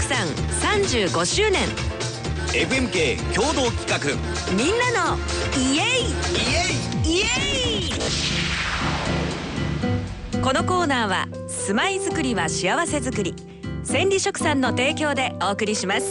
さん35周年 FMK 共同企画、 みんなのイエイイエイ。このコーナーは住まいづくりは幸せづくり、千里食産の提供でお送りします。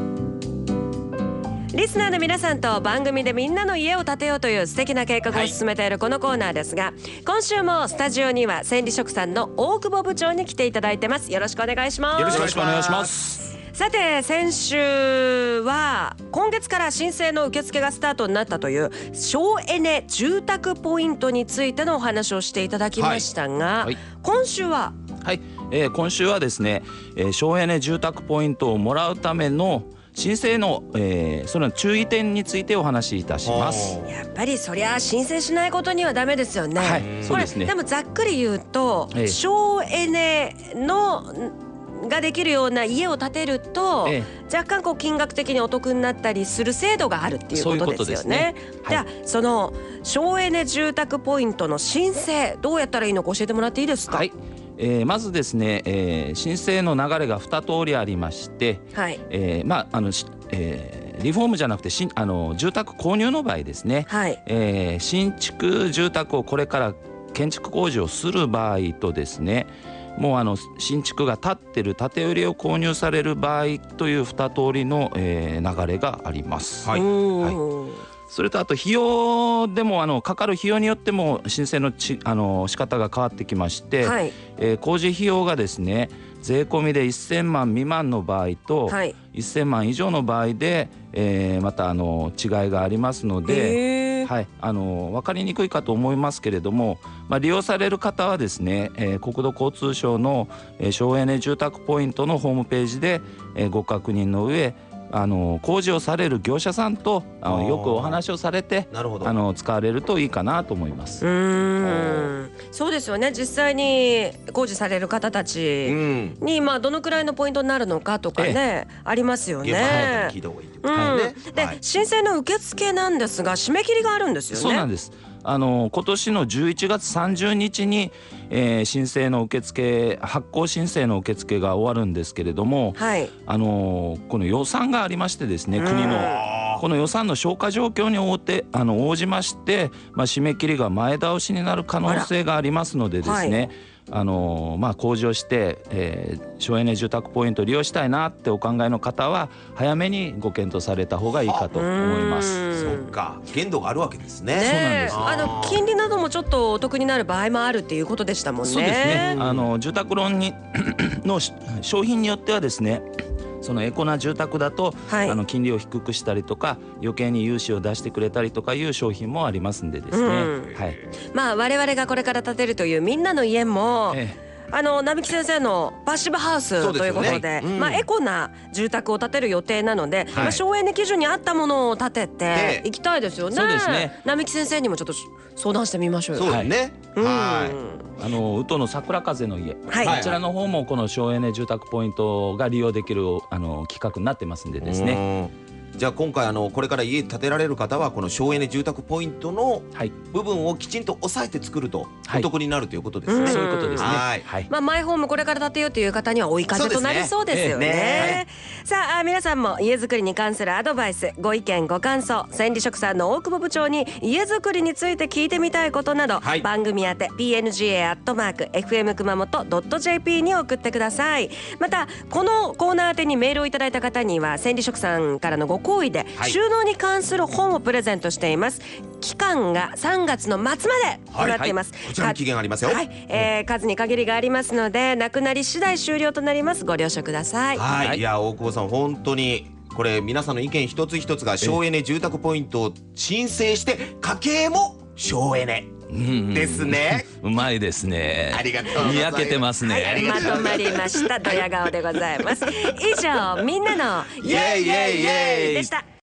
リスナーの皆さんと番組でみんなの家を建てようという素敵な計画を進めているこのコーナーですが、今週もスタジオには千里食産の大久保部長に来ていただいてます。よろしくお願いします。 よろしくお願いします。 さて、先週は今月から申請の受付がスタートになったという省エネ住宅ポイントについてのお話をしていただきましたが、今週は今週はですね、省エネ住宅ポイントをもらうための申請の、その注意点についてお話しいたします。 やっぱりそりゃ申請しないことにはダメですよね。 はい、そうですね。 でもざっくり言うと、省エネのができるような家を建てると、若干金額的にお得になったりする制度があるっていうことですよね。じゃあその省エネ住宅ポイントの申請どうやったらいいのか教えてもらっていいですか。 はい、まずですね、申請の流れが2通りありまして、リフォームじゃなくて住宅購入の場合ですね、新築住宅をこれから建築工事をする場合とですね、もう新築が建ってる建て売りを購入される場合という2通りの、流れがあります。それとあと費用でもかかる費用によっても申請の仕方が変わってきまして、工事費用がですね、税込みで1000万未満の場合と、1000万以上の場合で、また違いがありますので、分かりにくいかと思いますけれども、利用される方はですね、国土交通省の、省エネ住宅ポイントのホームページで、ご確認の上、工事をされる業者さんとよくお話をされて使われるといいかなと思います。 そうですよね。実際に工事される方たちに、どのくらいのポイントになるのかとかね、ありますよね。で、申請の受付なんですが締め切りがあるんですよね。 そうなんです。今年の11月30日に、申請の受付発行申請の受付が終わるんですけれども、この予算がありましてですね、国のこの予算の消化状況に応じまして、締め切りが前倒しになる可能性がありますのでですね、工事をして、省エネ住宅ポイントを利用したいなってお考えの方は早めにご検討された方がいいかと思います。 そっか、限度があるわけですね。 そうなんです。 金利などもちょっとお得になる場合もあるっていうことでしたもんね。 そうですね。住宅ローンの商品によってはですね、そのエコな住宅だと、金利を低くしたりとか余計に融資を出してくれたりとかいう商品もありますんでですね、 我々がこれから建てるというみんなの家も、並木先生のパッシブハウスということで、エコな住宅を建てる予定なので、省エネ基準に合ったものを建てていきたいですよね。 そうですね。 並木先生にもちょっと相談してみましょうよ。 そうですね。 宇都の桜風の家、こちらの方もこの省エネ住宅ポイントが利用できる企画になってますんでですね。 じゃあ今回これから家建てられる方はこの省エネ住宅ポイントの部分をきちんと抑えて作るとお得になるということですね。 そういうことですね。 マイホームこれから建てようという方には追い風となりそうですよね。さあ、皆さんも家づくりに関するアドバイス、ご意見ご感想、千里食産の大久保部長に家づくりについて聞いてみたいことなど、番組宛て pnga@fm 熊本 .jp に送ってください。またこのコーナー宛てにメールをいただいた方には千里食産からのご好意で収納に関する本をプレゼントしています。期間が3月の末までとなっています。 こちらも期限ありますよ。 数に限りがありますので、なくなり次第終了となります。ご了承ください。 いや、大久保さん本当にこれ皆さんの意見一つ一つが省エネ住宅ポイントを申請して家計も省エネですね。 うまいですね。 ありがとうございます。 にやけてますね。 まとまりました。ドヤ顔でございます。以上、みんなのイエイイエイイエイでした。